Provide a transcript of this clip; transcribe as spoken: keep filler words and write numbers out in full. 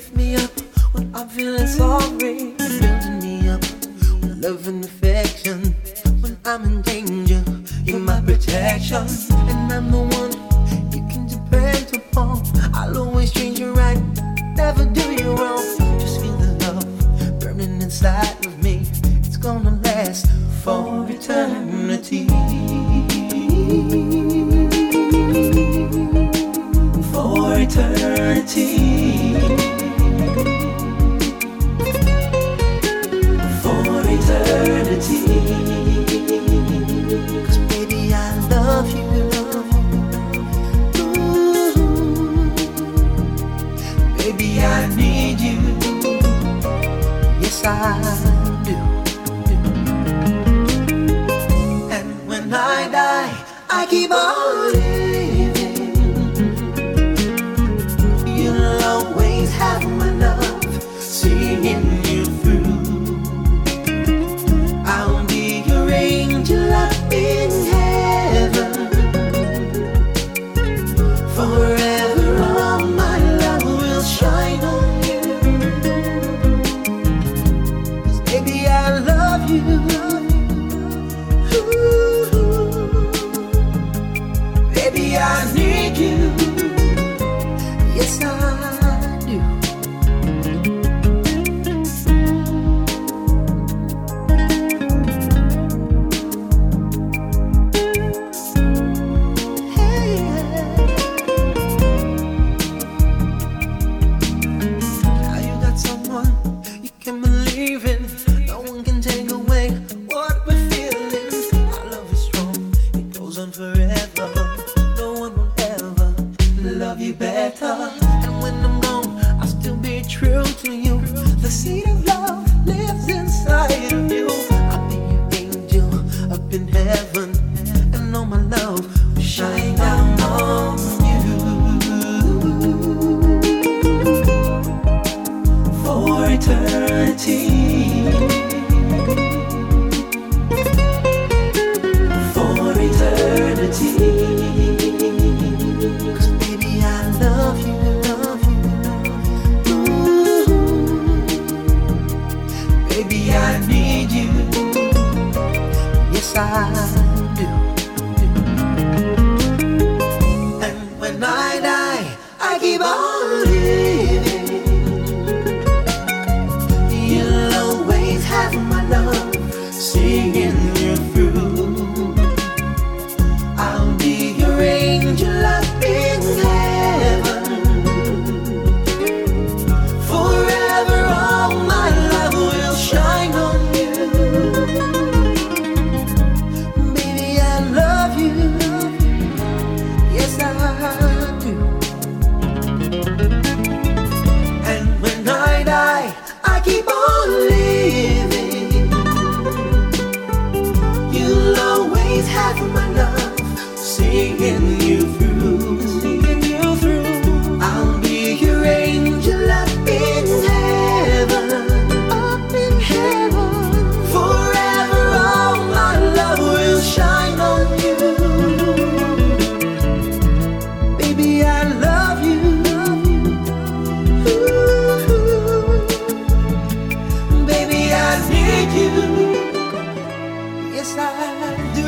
lift me up when I'm feeling sorry. Building me up with love and affection. When I'm in danger, you're my protection. And I'm the one you can depend upon. I'll always treat you right, never do you wrong. Just feel the love burning inside of me. It's gonna last for eternity. For eternity. For eternity. 'Cause baby, I love you. Ooh. Baby, I need you. Yes, I do. And when I die, I keep on living. You'll always have my love, seeing you through. I'll be your angel up in heaven. Forever all my love will shine on you. 'Cause baby, I love you. Baby, I need you. Yes, I do. Hey, now you got someone you can believe in. No one can take away what we're feeling. Our love is strong, it goes on forever. No one will ever love you better. And when I'm gone, I'll still be true to you. The seed of love lives inside of you. I'll be your angel up in heaven, and all my love will shine down on you. For eternity. For eternity. 'Cause baby, I love you, love you. Ooh. Baby, I need you. Yes, I do. And when I die, I keep on living. You'll always have my love, seeing you through. I'll be your angel up in heaven. Forever all my love will shine on you. Baby, I love you. Yes, I do. And when I die, I keep on living. You'll always have my love, seeing you through. Seeing you through. I'll be your angel up in heaven. Up in heaven. Forever all my love will shine on you. Baby, I love you. Ooh. Baby, I need you. Yes, I do.